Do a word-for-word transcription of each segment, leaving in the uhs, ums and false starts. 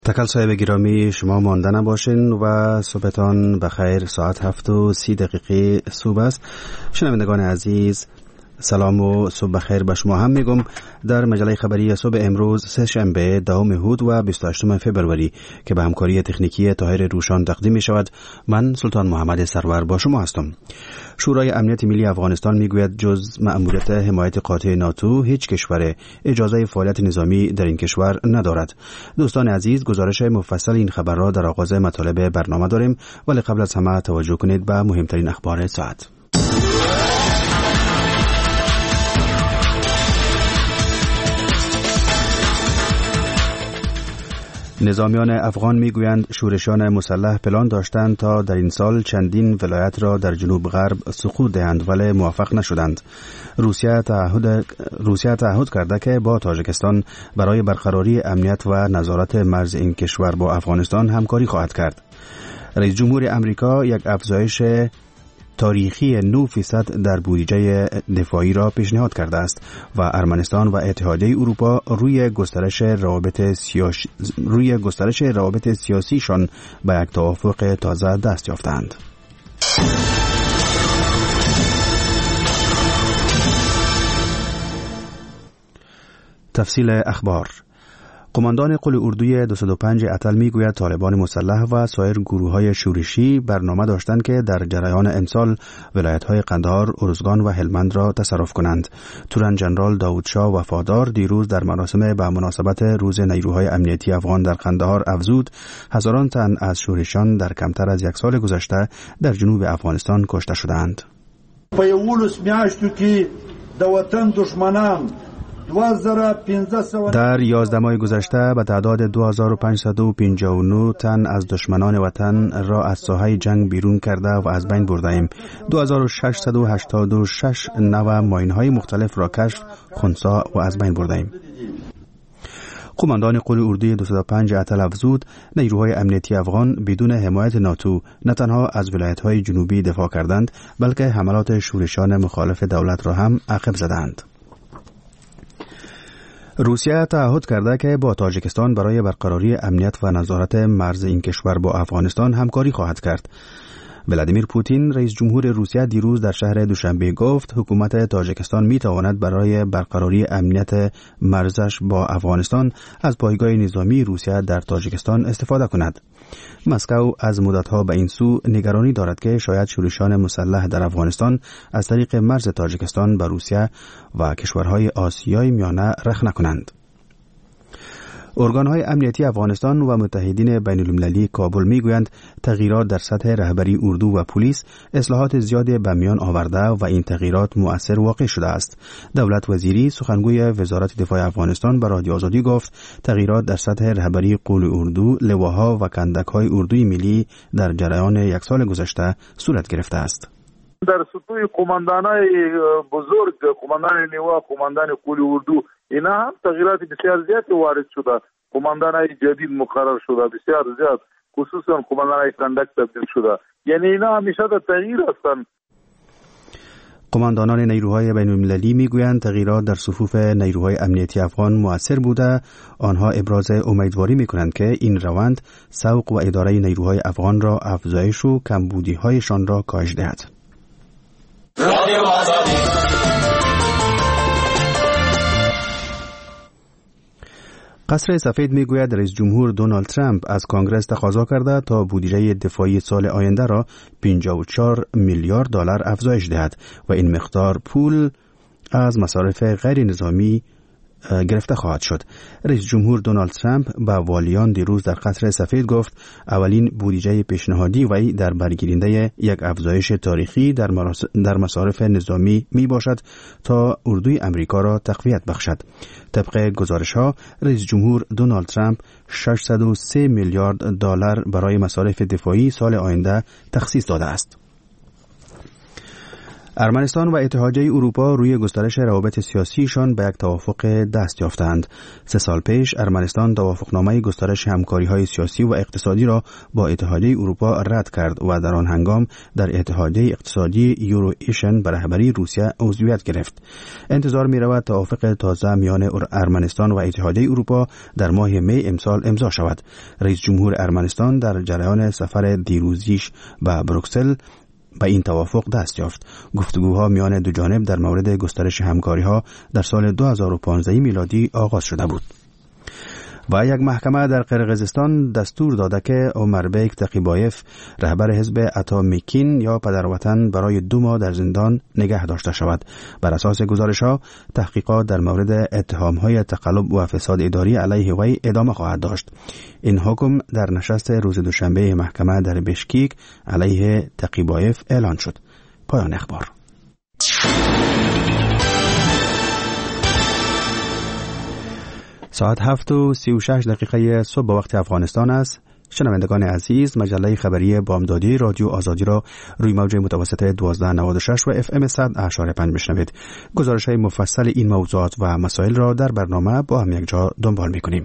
تکل صاحب گرامی، شما مانده نباشین و صبحتان بخیر. ساعت هفت و سی دقیقه صبح است. شنوندگان عزیز، سلام و صبح بخیر به شما هم میگم در مجله خبری صبح امروز سه شنبه دهم هود و بیست و هشتم فوریه که به همکاری تکنیکی طاهر روشان تقدیم می شود. من سلطان محمد سرور با شما هستم. شورای امنیت ملی افغانستان میگوید جز مأموریت حمایت قاطع ناتو هیچ کشور اجازه فعالیت نظامی در این کشور ندارد. دوستان عزیز، گزارش مفصل این خبر را در آغاز مطالب برنامه داریم، ولی قبل از همه توجه کنید به مهمترین اخبار ساعت. نظامیان افغان میگویند شورشیان مسلح پلان داشتند تا در این سال چندین ولایت را در جنوب غرب سقوط دهند، ولی موفق نشدند. روسیه تعهد روسیه تعهد کرده که با تاجیکستان برای برقراری امنیت و نظارت مرز این کشور با افغانستان همکاری خواهد کرد. رئیس جمهور امریکا یک افزایش تاریخی نه فیصد در بودجه دفاعی را پیشنهاد کرده است و ارمنستان و اتحادیه اروپا روی گسترش روابط سیاسی روی گسترش روابط سیاسیشان به یک توافق تازه دست یافتند. تفصیل اخبار. قماندان قل اردوی دویست و پنج اتل میگوید طالبان مسلح و سایر گروه‌های شورشی برنامه داشتند که در جریان امسال ولایت‌های قندهار، ارزگان و هلمند را تصرف کنند. تورن جنرال داود شاه وفادار دیروز در مراسم به مناسبت روز نیروهای امنیتی افغان در قندهار افزود هزاران تن از شورشیان در کمتر از یک سال گذشته در جنوب افغانستان کشته شدند. په یولس میاشتو کې د وطن دشمنان در یازده ماه گذشته به تعداد دو هزار و پانصد و پنجاه و نه تن از دشمنان وطن را از ساحه جنگ بیرون کرده و از بین برده ایم. دو هزار و ششصد و هشتاد و شش نوع ماین‌های مختلف را کشف، خنثی و از بین برده ایم. قماندان قل اردوی دویست و پنج اتل افزود نیروهای امنیتی افغان بدون حمایت ناتو نه تنها از ولایت‌های جنوبی دفاع کردند، بلکه حملات شورشیان مخالف دولت را هم عقب زدند. روسیه تعهد کرده که با تاجیکستان برای برقراری امنیت و نظارت مرز این کشور با افغانستان همکاری خواهد کرد. ولادیمیر پوتین رئیس جمهور روسیه دیروز در شهر دوشنبه گفت حکومت تاجیکستان می تواند برای برقراری امنیت مرزش با افغانستان از پایگاه نظامی روسیه در تاجیکستان استفاده کند. مسکو از مدتها به این سو نگرانی دارد که شاید شورشیان مسلح در افغانستان از طریق مرز تاجیکستان به روسیه و کشورهای آسیای میانه رخ نکنند. ارگان‌های امنیتی افغانستان و متحدین بین‌المللی کابل می‌گویند تغییرات در سطح رهبری اردو و پلیس اصلاحات زیادی به میان آورده و این تغییرات مؤثر واقع شده است. دولت وزیری سخنگوی وزارت دفاع افغانستان به رادیو آزادی گفت تغییرات در سطح رهبری قول اردو، لواها و کندک‌های اردوی ملی در جریان یک سال گذشته صورت گرفته است. در سطوح قماندانای بزرگ، قماندان لوا، قماندان قول اردو، اینا هم تغییرات بسیار زیادی وارد شده. قماندانای جدید مقرر شده بسیار زیاد، خصوصا قماندانای کندک تبدیل شده. یعنی اینا همیشه در تغییر هستند. قماندانان نیروهای بین‌المللی میگویند تغییرات در صفوف نیروهای امنیتی افغان مؤثر بوده. آنها ابراز امیدواری میکنند که این روند سوق و اداره نیروهای افغان را افزایش و کمبودی‌هایشان را کاهش دهد. رادیو آزادی. قصر سفید میگوید رئیس جمهور دونالد ترامپ از کانگرس تقاضا کرده تا بودجه دفاعی سال آینده را پنجاه و چهار میلیارد دلار افزایش دهد و این مقدار پول از مصارف غیر نظامی گرفته خواهد شد. رئیس جمهور دونالد ترامپ به والیان دیروز در قصر سفید گفت اولین بودجه پیشنهادی وی در برگیرنده یک افزایش تاریخی در, در مصارف نظامی می باشد تا اردوی امریکا را تقویت بخشد. طبق گزارش ها رئیس جمهور دونالد ترامپ ششصد و سه میلیارد دلار برای مصارف دفاعی سال آینده تخصیص داده است. ارمنستان و اتحادیه اروپا روی گسترش روابط سیاسیشان به یک توافق دست یافتند. سه سال پیش ارمنستان توافقنامه گسترش همکاری‌های سیاسی و اقتصادی را با اتحادیه اروپا رد کرد و در آن هنگام در اتحادیه اقتصادی یورو ایشن به رهبری روسیه عضویت گرفت. انتظار می‌رود توافق تازه میان ارمنستان و اتحادیه اروپا در ماه می امسال امضا شود. رئیس جمهور ارمنستان در جریان سفر دیروزیش به بروکسل به این توافق دست یافت. گفتگوها میان دو جانب در مورد گسترش همکاری‌ها در سال دو هزار و پانزده میلادی آغاز شده بود. و یک محکمه در قرقیزستان دستور داده که عمربیک تقیبایف رهبر حزب اتامیکین یا پدروطن برای دو ماه در زندان نگه داشته شود. بر اساس گزارش‌ها تحقیقات در مورد اتهام‌های تقلب و فساد اداری علیه وی ادامه خواهد داشت. این حکم در نشست روز دوشنبه محکمه در بشکیک علیه تقیبایف اعلان شد. پایان اخبار. ساعت هفت و سی و شش دقیقه صبح به وقت افغانستان است. شنوندگان عزیز، مجله خبری بامدادی رادیو آزادی را روی موج متوسط دوازده نود و شش و اف ام صد اشاره پنج بشنوید. گزارش های مفصل این موضوعات و مسائل را در برنامه با هم یک جا دنبال می کنیم.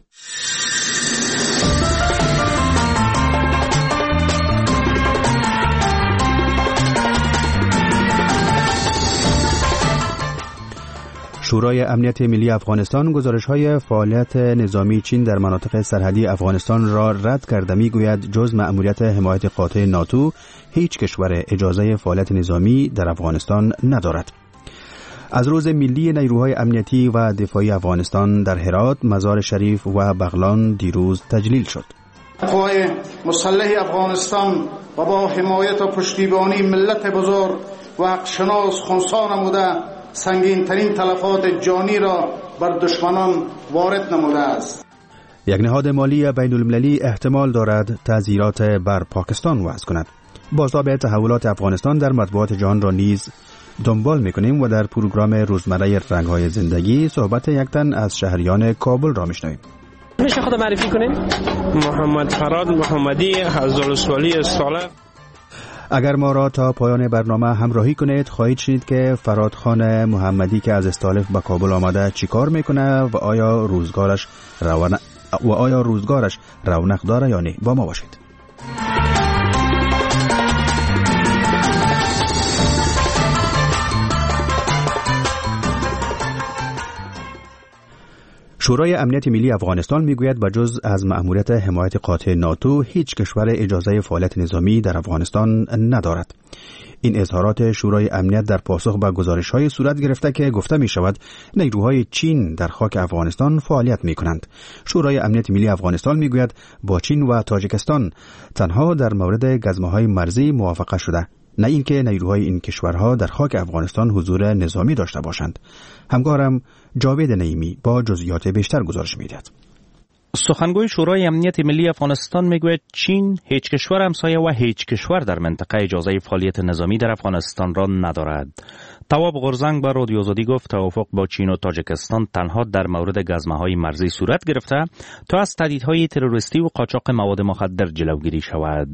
شورای امنیت ملی افغانستان گزارش‌های فعالیت نظامی چین در مناطق سرحدی افغانستان را رد کرده می‌گوید جز مأموریت حمایت قاطع ناتو هیچ کشور اجازه فعالیت نظامی در افغانستان ندارد. از روز ملی نیروهای امنیتی و دفاعی افغانستان در هرات، مزار شریف و بغلان دیروز تجلیل شد. قوای مسلح افغانستان و با حمایت و پشتیبانی ملت بزرگ و حقشناس خنثی نموده سنگین ترین تلفات جانی را بر دشمنان وارد نموده است. یک نهاد مالی بین المللی احتمال دارد تعزیرات بر پاکستان وضع کند. بازتاب تحولات افغانستان در مطبوعات جهان را نیز دنبال می‌کنیم و در پروگرام روزمره رنگ‌های زندگی صحبت یک تن از شهریان کابل را می‌شنویم. میشه خود معرفی کنیم؟ محمد فراد محمدی از ولسوالی صالح. اگر ما را تا پایان برنامه همراهی کنید خواهید شنید که فراد خان محمدی که از استالف به کابل آمده چیکار میکنه و آیا روزگارش رونق و آیا روزگارش رونق داره یا نه. با ما باشید. شورای امنیت ملی افغانستان میگوید بجز از مأموریت حمایت قاطع ناتو هیچ کشور اجازه فعالیت نظامی در افغانستان ندارد. این اظهارات شورای امنیت در پاسخ به گزارش‌های صورت گرفته که گفته می شود نیروهای چین در خاک افغانستان فعالیت می کنند. شورای امنیت ملی افغانستان می گوید با چین و تاجیکستان تنها در مورد گزمه‌های مرزی موافقه شده، نه اینکه نیروهای این کشورها در خاک افغانستان حضور نظامی داشته باشند. همکارم جاوید نعیمی با جزئیات بیشتر گزارش می‌دهد. سخنگوی شورای امنیت ملی افغانستان میگوید چین هیچ کشور همسایه و هیچ کشور در منطقه اجازه فعالیت نظامی در افغانستان را ندارد. تواب غرزنگ با رادیو آزادی گفت توافق با چین و تاجیکستان تنها در مورد گزمه‌های مرزی صورت گرفته تا از تهدیدهای تروریستی و قاچاق مواد مخدر جلوگیری شود.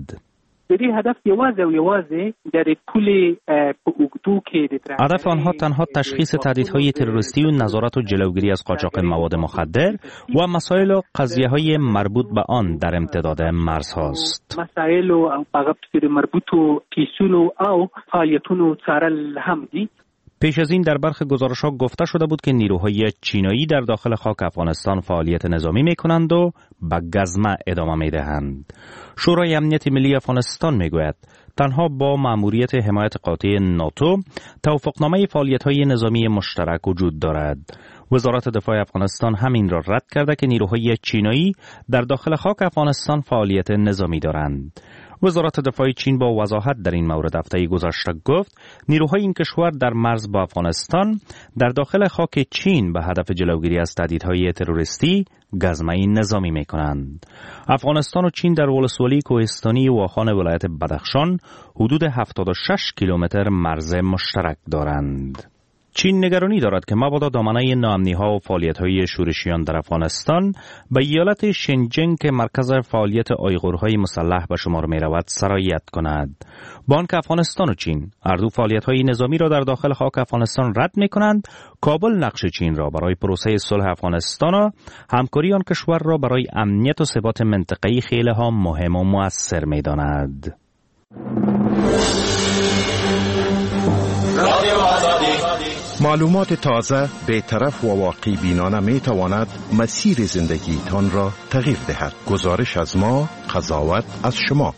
هدف یوازې و یوازې در پول په اوږدو کې هدف آنها تنها تشخیص تهدیدهای تروریستی و نظارت و جلوگیری از قاچاق مواد مخدر و مسائل و قضیه‌های مربوط به آن در امتداد مرزهاست. مسائل و هغه مربوط و کیسونو او فعالیتونو څارل هم دي. پیش از این در برخی گزارش‌ها گفته شده بود که نیروهای چینایی در داخل خاک افغانستان فعالیت نظامی می‌کنند و به گزمه ادامه می‌دهند. شورای امنیت ملی افغانستان می‌گوید تنها با مأموریت حمایت قاطع ناتو توافقنامه فعالیت‌های نظامی مشترک وجود دارد. وزارت دفاع افغانستان همین را رد کرده که نیروهای چینایی در داخل خاک افغانستان فعالیت نظامی دارند. وزارت دفاع چین با وضاحت در این مورد هفته گذشته گفت نیروهای این کشور در مرز با افغانستان در داخل خاک چین به هدف جلوگیری از تهدیدهای تروریستی گزمه نظامی می‌کنند. افغانستان و چین در ولسوالی کوهستانی واخان ولایت بدخشان حدود هفتاد و شش کیلومتر مرز مشترک دارند. چین نگرانی دارد که مبادا دامنه ناامنی‌ها و فعالیت‌های شورشیان در افغانستان به ایالت شنجنگ که مرکز فعالیت آیغورهای مسلح به شمار می‌رود سرایت کند. بانک افغانستان و چین هر دو فعالیت‌های نظامی را در داخل خاک افغانستان رد می‌کنند. کابل نقش چین را برای پروسه صلح افغانستان و همکاری آن کشور را برای امنیت و ثبات منطقه‌ای خیلی ها مهم و مؤثر می‌داند. معلومات تازه، بی‌طرف و واقعی بینانه می تواند مسیر زندگی تان را تغییر دهد. گزارش از ما، قضاوت از شما.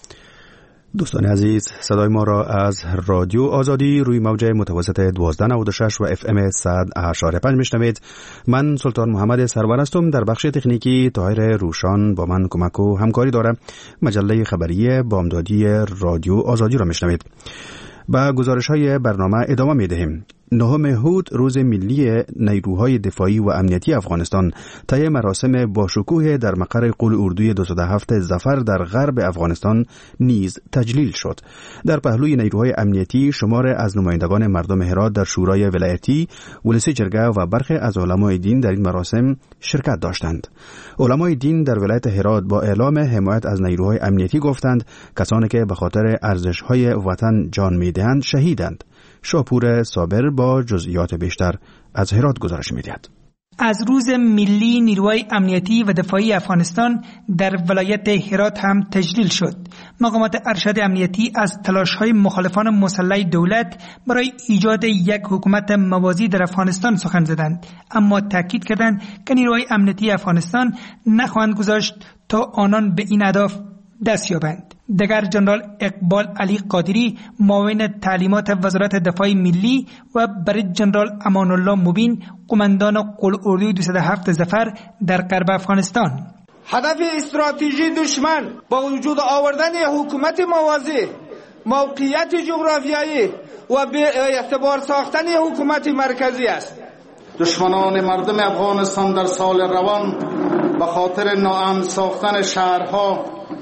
دوستان عزیز، صدای ما را از رادیو آزادی روی موج متوسط دوازده نود و شش و اف ام صد و هشت و پنج میشنوید. من سلطان محمد سرور هستم. در بخش تکنیکی طاهر روشان با من کمک و همکاری دارم. مجله خبری بامدادی رادیو آزادی را میشنوید. با گزارش‌های برنامه ادامه می‌دهیم. نهم هود روز ملی نیروهای دفاعی و امنیتی افغانستان طی مراسم باشکوه در مقر قول اردوی دویست و هفت ظفر در غرب افغانستان نیز تجلیل شد. در پهلوی نیروهای امنیتی شمار از نمایندگان مردم هرات در شورای ولایتی، ولسی جرگه و برخی از علمای دین در این مراسم شرکت داشتند. علمای دین در ولایت هرات با اعلام حمایت از نیروهای امنیتی گفتند کسانی که به خاطر ارزش‌های وطن جان می‌دهند شهیدند. شاپور صابر با جزئیات بیشتر از هرات گزارش می‌دهد. از روز ملی نیروهای امنیتی و دفاعی افغانستان در ولایت هرات هم تجلیل شد. مقامات ارشد امنیتی از تلاش‌های مخالفان مسلح دولت برای ایجاد یک حکومت موازی در افغانستان سخن زدند، اما تاکید کردند که نیروهای امنیتی افغانستان نخواهند گذاشت تا آنان به این هدف دست یابند. دگر جنرال اقبال علی قادری معاون تعلیمات وزارت دفاع ملی و برید جنرال امان الله مبین قماندان قول اردوی دویست و هفت ظفر در غرب افغانستان: هدف استراتژی دشمن با وجود آوردن حکومت موازی، موقعیت جغرافیایی و به اعتبار ساختن حکومت مرکزی است. دشمنان مردم افغانستان در سال روان به خاطر ناامن ساختن شهرها،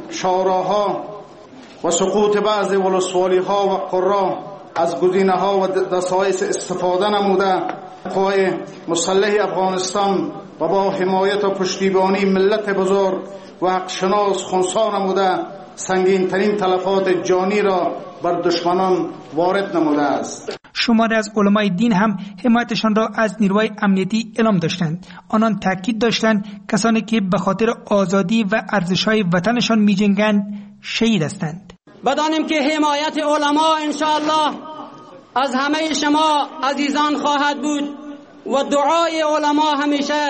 شوراها و سقوط بعض ولسوالی‌ها و قرا از گزینه‌ها و دسایس استفاده نموده، قوای مسلح افغانستان و با حمایت و پشتیبانی ملت بزرگ و حقشناس خنثی نموده سنگین ترین تلفات جانی را بر دشمنان وارد نموده است. شماری از علمای دین هم حمایتشان را از نیروهای امنیتی اعلام داشتند. آنان تاکید داشتند کسانی که به خاطر آزادی و ارزش‌های وطنشان می‌جنگند شهید هستند. بدانیم که حمایت علما انشاءالله از همه شما عزیزان خواهد بود و دعای علما همیشه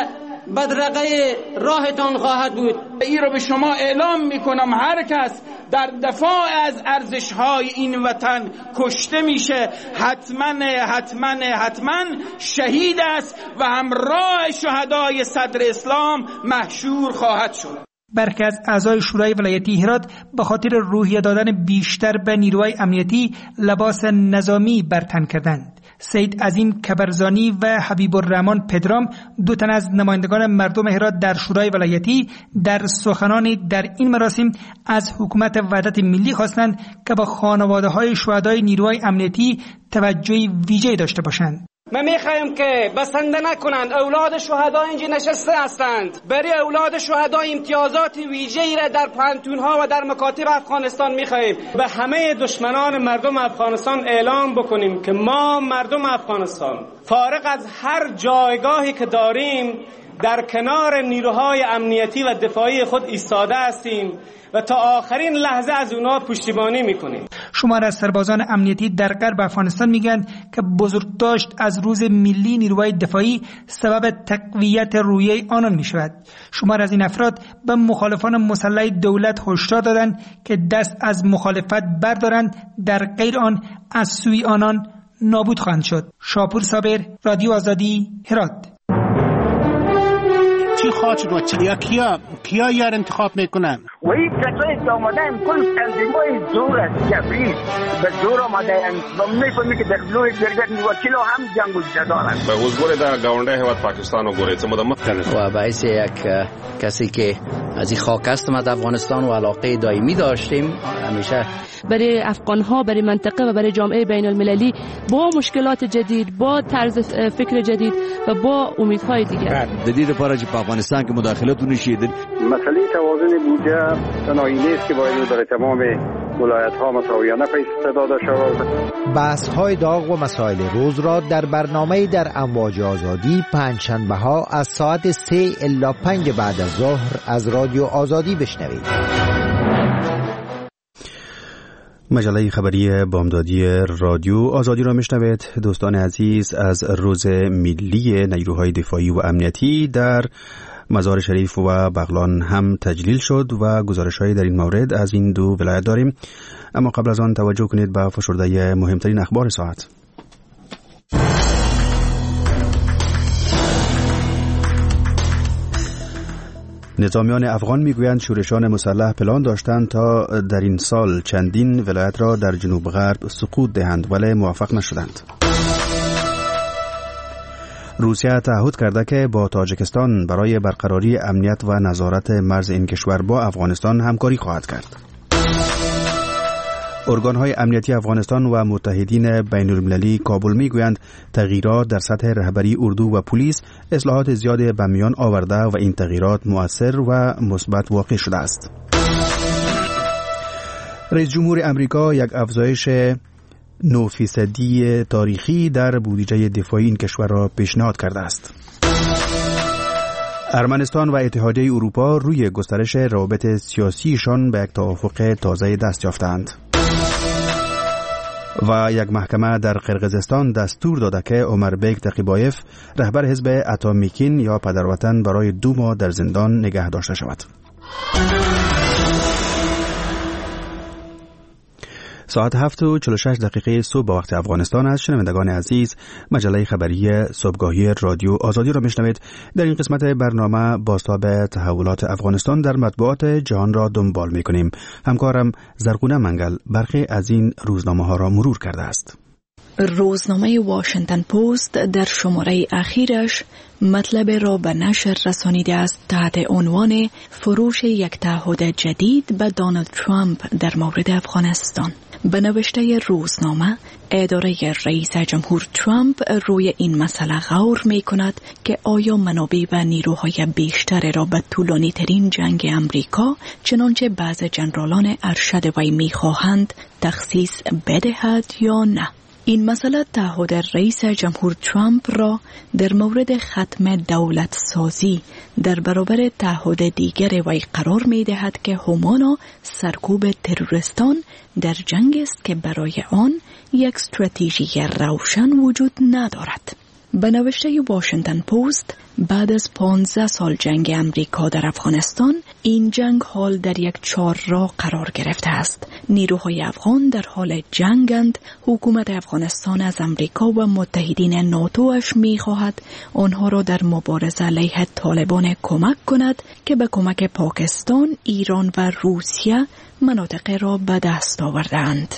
بدرقه راهتان خواهد بود. این را به شما اعلام میکنم هر کس در دفاع از ارزش‌های این وطن کشته میشه حتما حتما حتما شهید است و همراه شهدای صدر اسلام محشور خواهد شد. برخی از اعضای شورای ولایتی هرات به خاطر روحیه دادن بیشتر به نیروهای امنیتی لباس نظامی بر تن کردند. سید عظیم کبرزانی و حبیب الرحمن پدرام، دو تن از نمایندگان مردم هرات در شورای ولایتی، در سخنانی در این مراسم از حکومت وحدت ملی خواستند که با خانواده‌های شهدای نیروهای امنیتی توجه ویژه‌ای داشته باشند. ما میخوایم که بسنده نکنند. اولاد شهدا اینجا نشسته هستند. برای اولاد شهدا امتیازات ویژه‌ای را در پانتون‌ها و در مکاتب افغانستان میخوایم. به همه دشمنان مردم افغانستان اعلام بکنیم که ما مردم افغانستان فارغ از هر جایگاهی که داریم در کنار نیروهای امنیتی و دفاعی خود ایستاده هستیم و تا آخرین لحظه از اونا پشتیبانی میکنیم. شمار از سربازان امنیتی در غرب افغانستان میگن که بزرگداشت از روز ملی نیروهای دفاعی سبب تقویت روحیه آنان میشود. شمار از این افراد به مخالفان مسلح دولت هشدار دادند که دست از مخالفت بردارند، در غیر آن از سوی آنان نابود خواهند شد. شاپور صابر، رادیو آزادی، هرات. چی خواهد شد و چی یا کیا کیا یار انتخاب میکنن و این کسایی که آمدن کل تنظیمای زور است جبری به زور آمدن و میفهمی که در بلوی درگت وکیل هم جنگ وجود دارند به حضور در گاونده هواد پاکستان و گوریت مدمت و باعث یک کسی که از این خاک هستم از افغانستان و علاقه دائمی داشتیم همیشه برای افغان ها برای منطقه و برای جامعه بین المللی با مشکلات جدید با طرز فکر جدید و با امیدهای دیگر جدید پارچ په افغانستان کې مداخلت ونشي مسئله توازن بودجه تنهایی نیست که باید در تمام ولایت ها مساویانه پیش داده شود. بحث های داغ و مسائل روز را در برنامه در امواج آزادی پنجشنبه ها از ساعت سه الی پنج بعد از ظهر از رادیو آزادی بشنوید. مجله خبری بامدادی رادیو آزادی را میشنوید. دوستان عزیز، از روز ملی نیروهای دفاعی و امنیتی در مزار شریف و بغلان هم تجلیل شد و گزارش‌هایی در این مورد از این دو ولایت داریم، اما قبل از آن توجه کنید به فشرده مهمترین اخبار ساعت. نظامیان افغان میگویند شورشان مسلح پلان داشتند تا در این سال چندین ولایت را در جنوب غرب سقوط دهند ولی موفق نشدند. روسیه تعهد کرده که با تاجیکستان برای برقراری امنیت و نظارت مرز این کشور با افغانستان همکاری خواهد کرد. ارگان‌های امنیتی افغانستان و متحدین بین المللی کابل میگویند تغییرات در سطح رهبری اردو و پلیس اصلاحات زیادی به میان آورده و این تغییرات مؤثر و مثبت واقع شده است. رئیس جمهور امریکا یک افزایش نه فیصدی تاریخی در بودجه دفاعی این کشور را پیشنهاد کرده است. ارمنستان و اتحادیه اروپا روی گسترش روابط سیاسیشان به یک توافق تازه دست یافتند. و یک محکمه در قرقیزستان دستور داده که عمربیک تقیبایف رهبر حزب اتامیکین یا پدروطن برای دو ماه در زندان نگه داشته شود. ساعت هفت و چهل و شش دقیقه صبح به وقت افغانستان است. شنوندگان عزیز، مجله خبری صبحگاهی رادیو آزادی را میشنوید. در این قسمت برنامه بازتاب تحولات افغانستان در مطبوعات جهان را دنبال میکنیم. همکارم زرغونه منگل برخی از این روزنامه ها را مرور کرده است. روزنامه واشنگتن پست در شماره اخیرش مطلب را به نشر رسانیده است تحت عنوان فروش یک تعهد جدید به دونالد ترامپ در مورد افغانستان. به نوشته روزنامه، اداره رئیس جمهور ترامپ روی این مسئله غور می کند که آیا منابع و نیروهای بیشتر را به طولانی ترین جنگ امریکا چنانچه بعض جنرالان ارشد وی می خواهند تخصیص بدهد یا نه. این مسئله تعهد رئیس جمهور ترامپ را در مورد ختم دولت سازی در برابر تعهد دیگر وی قرار می دهد که همانا سرکوب تروریستان در جنگ است که برای آن یک استراتژی روشن وجود ندارد. به نوشته واشنگتن پست، بعد از پانزده سال جنگ امریکا در افغانستان، این جنگ حال در یک چهارراه قرار گرفته است. نیروهای افغان در حال جنگند. حکومت افغانستان از امریکا و متحدین ناتوش می خواهد آنها را در مبارزه علیه طالبان کمک کند که به کمک پاکستان، ایران و روسیه مناطق را به دست آوردند.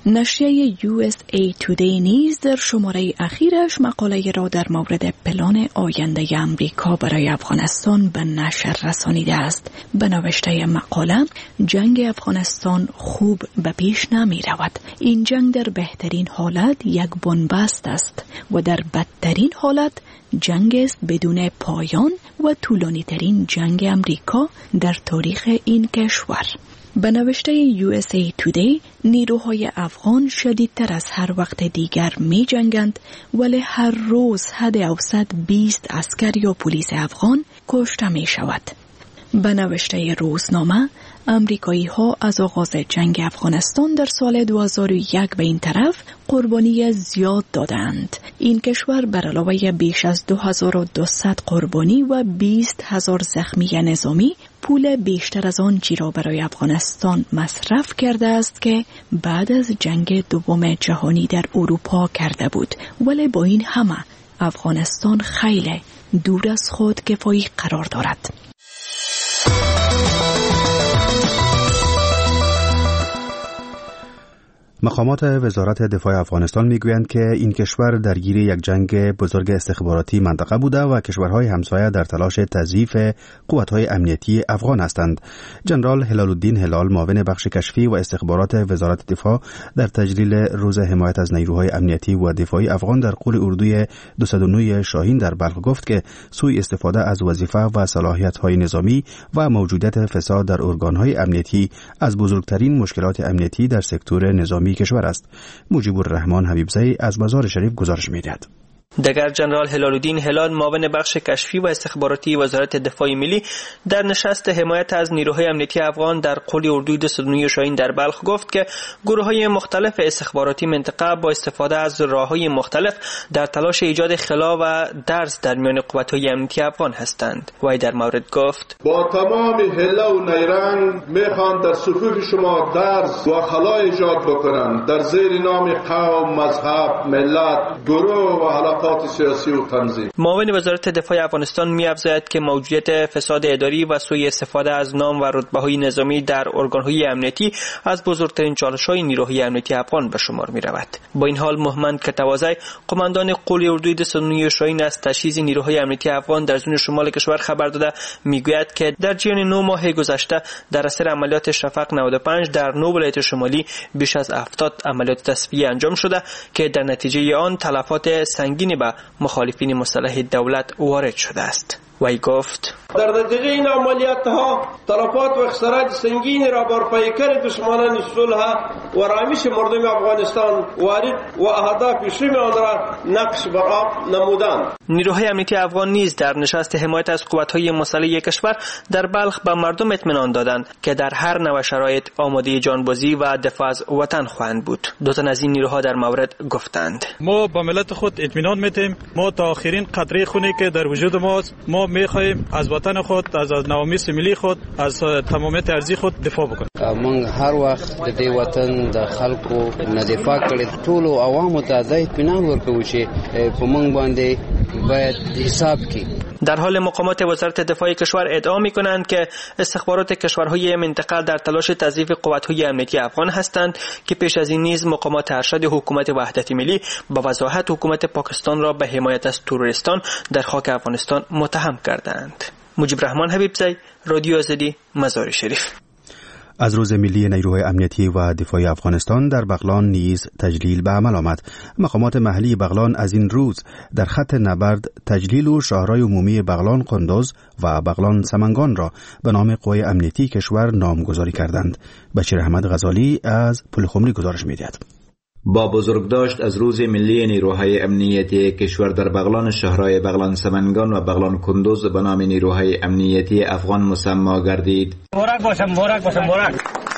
نشریه یو اس ای تودی نیز در شماره اخیرش مقاله را در مورد پلان آینده امریکا برای افغانستان به نشر رسانیده است. به نوشته مقاله، جنگ افغانستان خوب به پیش نمی رود. این جنگ در بهترین حالت یک بنبست است و در بدترین حالت جنگ است بدون پایان و طولانی ترین جنگ امریکا در تاریخ این کشور. به نوشته یو اس ای تودی، نیروهای افغان شدیدتر از هر وقت دیگر می جنگند ولی هر روز حد اوسط بیست عسکر یا پلیس افغان کشته می شود. به نوشته روزنامه، امریکایی ها از آغاز جنگ افغانستان در سال دو هزار و یک به این طرف قربانی زیاد دادند. این کشور بر علاوه بیش از دو هزار و دویست قربانی و بیست هزار زخمی نظامی پول بیشتر از آنچه را برای افغانستان مصرف کرده است که بعد از جنگ دوم جهانی در اروپا کرده بود. ولی با این همه افغانستان خیلی دور از خود کفایی قرار دارد. مقامات وزارت دفاع افغانستان میگویند که این کشور درگیر یک جنگ بزرگ استخباراتی منطقه بوده و کشورهای همسایه در تلاش تضعیف قوت‌های امنیتی افغان هستند. جنرال هلال الدین هلال، معاون بخش کشفی و استخبارات وزارت دفاع، در تجلیل روز حمایت از نیروهای امنیتی و دفاعی افغان در قول اردوی دویست و نه شاهین در بلخ گفت که سوء استفاده از وظیفه و صلاحیت‌های نظامی و موجودیت فساد در ارگان‌های امنیتی از بزرگترین مشکلات امنیتی در سکتور نظامی کشور است. مجیب الرحمن حبیبزی از مزار شریف گزارش می‌دهد. دگر جنرال هلال الدین هلال، معاون بخش کشفی و استخباراتی وزارت دفاع ملی، در نشست حمایت از نیروهای امنیتی افغان در قول اردوی دویست و نه شاهین در بلخ گفت که گروه‌های مختلف استخباراتی منطقه با استفاده از راه‌های مختلف در تلاش ایجاد خلا و درز در میان قوت‌های امنیتی افغان هستند. وی در مورد گفت: با تمام حیله و نیرنگ می‌خواهند در صفوف شما درز و خلا ایجاد بکنند در زیر نام قوم، مذهب، ملت، گروه و حلقات سیاسی و تنظیم. معاون وزارت دفاع افغانستان می‌افزاید که موجودیت فساد اداری و سوء استفاده از نام و رتبه‌های نظامی در ارگان‌های امنیتی از بزرگترین چالش‌های نیروهای امنیتی افغان به شمار می‌رود. با این حال محمد کتوازی، قماندان قول اردوی دویست و نه شاهین، از تجهیز نیروهای امنیتی افغان در زون شمال کشور خبر داده می‌گوید که در جریان نه ماه گذشته در اثر عملیات شفق نود و پنج در نه ولایت شمالی بیش از هفتاد عملیات تصفیه انجام شده که در نتیجه آن تلفات سنگین به مخالفین مسلح دولت وارد شده است. وی گفت: در نتیجه این عملیات ها تلفات و خسارات سنگین را بر پیکر دشمنان صلح و رامش مردم افغانستان وارد و اهداف شیمی آن را نقش بر آب نمودند. نیروهای امنیتی افغان نیز در نشست حمایت از قوت‌های مسلح کشور در بلخ به مردم اطمینان دادند که در هر نوع شرایط آماده جانبازی و دفاع از وطن خواهند بود. دو تن از این نیروها در مورد گفتند: ما با ملت خود اطمینان می‌دهیم. ما تا آخرین قطره خونی که در وجود ماست، ما می‌خواهیم از وطن خود، از نواميس ملی خود، از تمامیت ارضی خود دفاع بکنیم. من هر وخت د دې وطن د خلکو نه دفاع کړې، ټول عوامو ته د اطمینان ورکوي چې په موږ باندې باید حساب کی. در حال مقامات وزارت دفاع کشور ادعا می‌کنند که استخبارات کشورهای منطقه در تلاش تضعیف قوت‌های امنیتی افغان هستند که پیش از این نیز مقامات ارشد حکومت وحدت ملی با وضاحت حکومت پاکستان را به حمایت از تروریستان در خاک افغانستان متهم کردند. مجیب الرحمن حبیبزی، رادیو آزادی، مزار شریف. از روز ملی نیروهای امنیتی و دفاعی افغانستان در بغلان نیز تجلیل به عمل آمد. مقامات محلی بغلان از این روز در خط نبرد تجلیل و شاهرای عمومی بغلان قندوز و بغلان سمنگان را به نام قوای امنیتی کشور نامگذاری کردند. بشیر احمد غزالی از پلخمری گزارش می‌دهد. با بزرگداشت از روز ملی نیروهای امنیتی کشور در بغلان شهرهای بغلان سمنگان و بغلان کندوز به نام نیروهای امنیتی افغان مسما گردید. مبارک باشم، مبارک باشم، مبارک.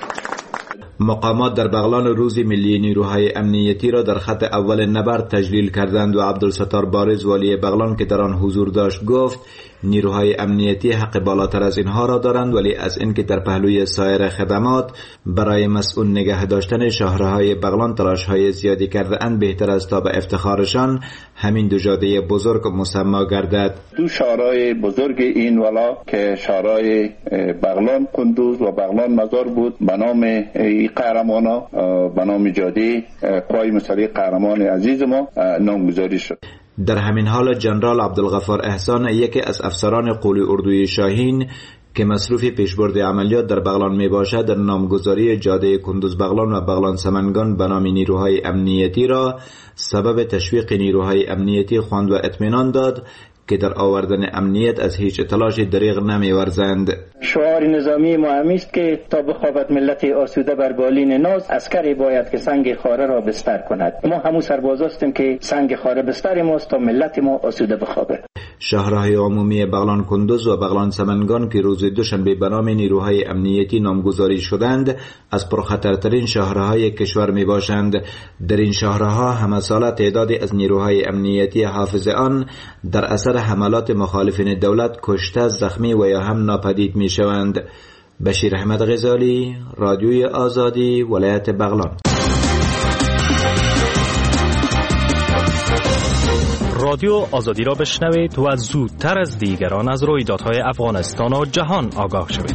مقامات در بغلان روز ملی نیروهای امنیتی را در خط اول نبرد تجلیل کردند و عبدالستار بارز والی بغلان که در آن حضور داشت گفت نیروهای امنیتی حق بالاتر از اینها را دارند، ولی از اینکه در پهلوی سایر خدمات برای مسئول نگه داشتن شهرهای بغلان تلاش‌های زیادی کرده اند، بهتر است تا به افتخارشان همین دو جاده بزرگ مسما گردد. دو شهرهای بزرگ این ولا که شهرهای بغلان کندوز و بغلان مزار بود به نام قهرمانا، به نام جاده قوای مسلح قهرمان عزیز ما نامگذاری شد. در همین حال جنرال عبدالغفار احسان، یکی از افسران قول اردوی شاهین که مصروف پیشبرد عملیات در بغلان می باشد، در نامگذاری جاده کندوز بغلان و بغلان سمنگان به نام نیروهای امنیتی را سبب تشویق نیروهای امنیتی خواند و اطمینان داد که در آوردن امنیت از هیچ تلاش دریغ نمی ورزند. شعار نظامی ما همیست که تا بخوابد ملت آسوده بر بالین ناز، عسکری باید که سنگ خاره را بستر کند. ما همون سرباز هستیم که سنگ خاره بستر ماست تا ملت ما آسوده بخوابه. شهرهای عمومی بغلان کندوز و بغلان سمنگان که روز دوشنبه به نام نیروهای امنیتی نامگذاری شدند، از پرخطرترین شهرهای کشور می باشند. در این شهرها همه ساله تعدادی از نیروهای امنیتی حافظ آن در اثر حملات مخالفین دولت کشته، زخمی و یا هم ناپدید می شوند. بشیر احمد غزالی، رادیوی آزادی، ولایت بغلان. رادیو آزادی را بشنوید و زودتر از دیگران از رویدادهای افغانستان و جهان آگاه شوید.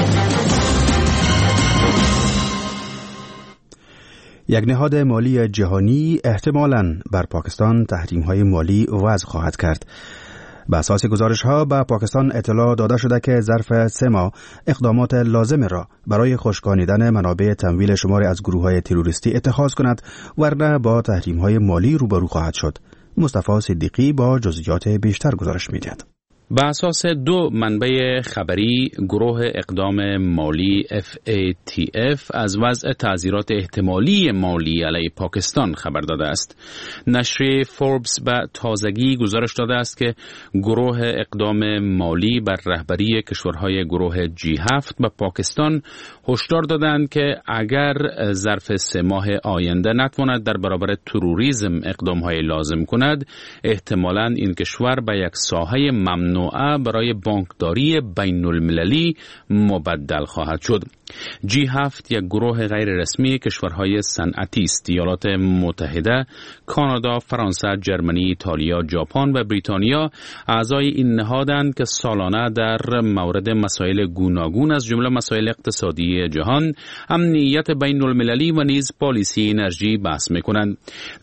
یک نهاد مالی جهانی احتمالاً بر پاکستان تحریم‌های مالی وضع خواهد کرد. به اساس گزارش‌ها به پاکستان اطلاع داده شده که ظرف سه ماه اقدامات لازم را برای خشکانیدن منابع تمویل شماری از گروه‌های تروریستی اتخاذ کند، ورنه با تحریم‌های مالی روبرو خواهد شد. مصطفی صدیقی با جزئیات بیشتر گزارش می‌دهد. به اساس دو منبع خبری، گروه اقدام مالی اف ای تی اف از وضع تعزیرات احتمالی مالی علیه پاکستان خبر داده است. نشریه فوربس به تازگی گزارش داده است که گروه اقدام مالی بر رهبری کشورهای گروه جی هفت به پاکستان هشدار دادند که اگر ظرف سه ماه آینده نتواند در برابر تروریسم اقدامهای لازم کند، احتمالاً این کشور به یک ساحه ممنوع برای بانکداری بین المللی مبدل خواهد شد. جی هفت یک گروه غیر رسمی کشورهای صنعتی است. ایالات متحده، کانادا، فرانسه، جرمنی، ایتالیا، ژاپن و بریتانیا اعضای این نهادند که سالانه در مورد مسائل گوناگون از جمله مسائل اقتصادی جهان، امنیت بین المللی و نیز پالیسی انرژی بحث می‌کنند.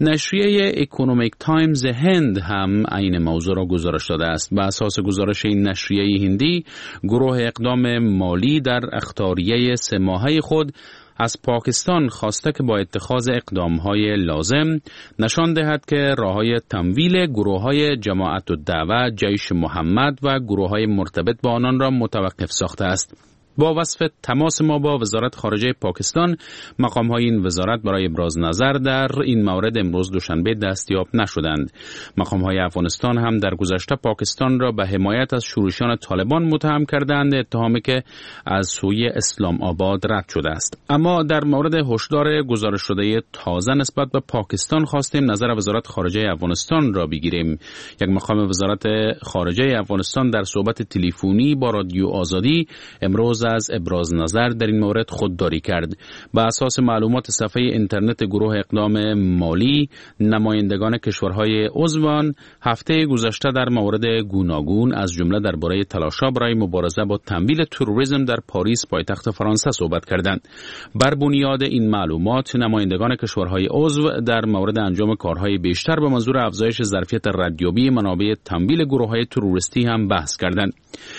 نشریه اکونومیک تایمز هند هم این موضوع را گزارش داده است. به اساس گزارش این نشریه هندی، گروه اقدام مالی در اخطاریه سه ماهه خود از پاکستان خواسته که با اتخاذ اقدامهای لازم نشان دهد که راههای تمویل گروههای جماعت الدعوه، جیش محمد و گروههای مرتبط با آنان را متوقف ساخته است. با وصف تماس ما با وزارت خارجه پاکستان، مقام‌های این وزارت برای ابراز نظر در این مورد امروز دوشنبه دستیاب نشدند. مقام‌های افغانستان هم در گذشته پاکستان را به حمایت از شورشیان طالبان متهم کردند، اتهامی که از سوی اسلام آباد رد شده است. اما در مورد هشدار گزارش شده تازه نسبت به پاکستان خواستیم نظر وزارت خارجه افغانستان را بگیریم. یک مقام وزارت خارجه افغانستان در صحبت تلفنی با رادیو آزادی امروز از ابراز نظر در این مورد خودداری کرد. به اساس معلومات صفحه اینترنت گروه اقدام مالی، نمایندگان کشورهای عضوان هفته گذشته در مورد گوناگون از جمله درباره تلاش‌ها برای مبارزه با تمویل تروریسم در پاریس پایتخت فرانسه صحبت کردند. بر بنیاد این معلومات، نمایندگان کشورهای عضو در مورد انجام کارهای بیشتر به منظور افزایش ظرفیت ردیابی منابع تمویل گروه‌های تروریستی هم بحث کردند.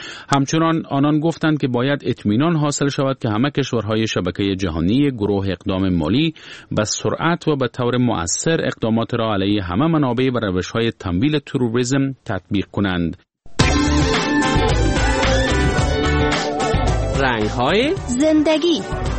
همچنان آنان گفتند که باید اطمینان حاصل شود که همه کشورهای شبکه جهانی گروه اقدام مالی به سرعت و به طور مؤثر اقدامات را علیه همه منابع و روش‌های تمویل تروریسم تطبیق کنند. رنگ‌های زندگی.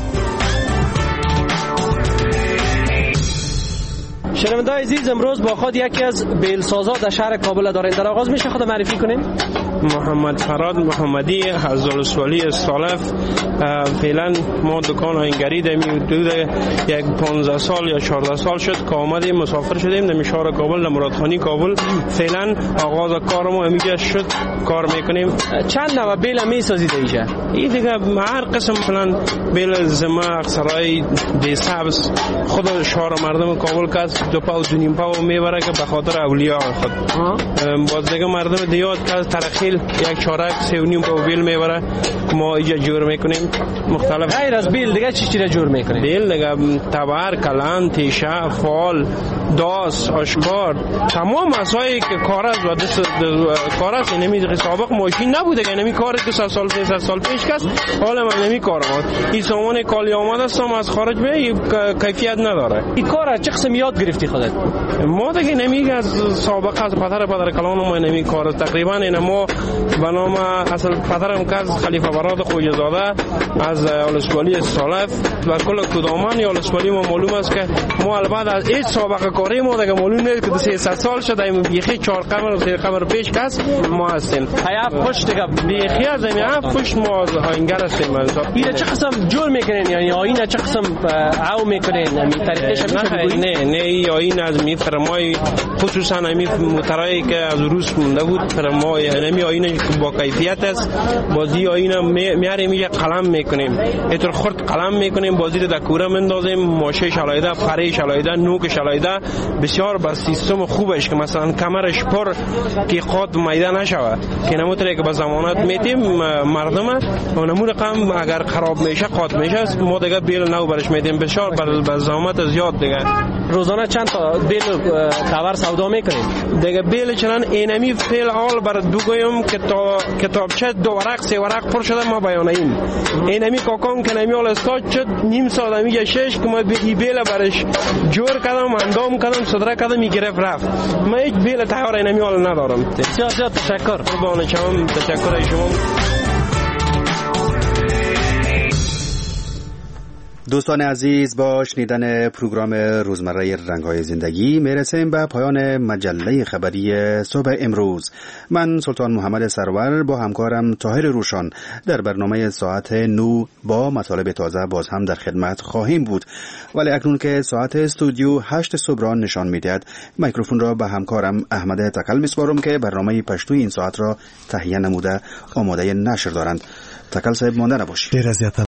شنونده‌های عزیز، امروز با خود یکی از بیلسازا در شهر کابل داریم. در آغاز میشه خود معرفی کنیم؟ محمد فراد محمدی از ولسوالی استالف. فعلا ما دکان آینگری داریم. حدود یک پانزده سال یا چهارده سال شد که آمدیم مسافر شدیم در شهر کابل، در مرادخانی کابل. فعلا آغاز کار ما اینجا شد، کار میکنیم. چند نوع بیل میسازید اینجا؟ این دیگه هر قسم مثلا بیل زما اکثرای دی سبز خود شهر مردم کابل که دو پاو دو نیم پاو میبره که به خاطر اولیاء خود. باز دیگه مردم دیات که ترخیل یک چارک سه و نیم پاو بیل میبره که ما اینجا جور میکنیم. مختلف غیر از بیل دیگه چی چی را جور میکنیم؟ بیل دیگه تبر، کلان، تیشه، فال، داس، آشکار، تمام مسائلی که کاغذ و دست کاغذ نمی سابق ماشین نبوده که نمی کار که سه سال سه سال پیش کس حالا من نمی کار ما این سامان کالی آمده است از خارج به کیفیت نداره. این کار چه قسم یاد گرفتی خودت؟ ما دیگه نمی از سابقه از پدر پدر کلان ما نمی کار تقریبا این ما به نام اصل پدرم که از خلیفه براد خوجزاده از ولسوالی استالف و کل کدامان یا ولسوالی ما معلوم است که ما البته از هیچ سابقه کاری ما دیگه معلوم نیست که سیصد سال شده این بیخی چهار قمر و سه قمر پیش کس ما هستیم. هیا پشت دیگه بیخی از این هفت پشت ما آینگر هستیم. این چه قسم جور میکنین؟ یعنی آینه چه قسم او میکنین؟ همین طریقش میشه؟ نه نه این آینه از می فرمای خصوصا همین موترایی که از روس مونده بود فرمای همین آینه با کیفیت است. بازی آینه میاریم میگه قلم میکنیم اینطور خرد قلم میکنیم بازی رو در کوره مندازیم ماشه شلایده فره شلایده نوک شلایده بسیار بر سیستم خوبش که مثلا کمرش پر که قاد میده نشوه که نموتره که به ضمانت میتیم مردم و نمون رقم اگر خراب میشه قاد میشه ما دیگه بیل نو برش میدیم بسیار بر ضمانت زیاد دیگه. روزانه چند تا بیل کاور سودا میکنیم دیگه بیل چنان اینمی فعل حال بر دوگویم که تا کتابچه دو ورق سه ورق پر شده ما بیانیم اینمی کاکام که نمی حال استاد شد نیم ساعت میگه شش که ما بی بیل برش جور کردم اندام کردم صدره کردم میگرفت رفت ما هیچ بیل تیار اینمی حال ندارم. بسیار زیاد تشکر. قربان شما. تشکر شما. دوستان عزیز، با شنیدن پروگرام روزمره رنگ‌های زندگی میرسیم به پایان مجله خبری صبح امروز. من سلطان محمد سرور با همکارم طاهر روشان در برنامه ساعت نو با مطالب تازه باز هم در خدمت خواهیم بود، ولی اکنون که ساعت استودیو هشت صبح نشان میدهد میکروفون را به همکارم احمد تکل میسپارم که برنامه پشتوی این ساعت را تهیه نموده آماده نشر دارند. تکل صاحب مانده نباشید.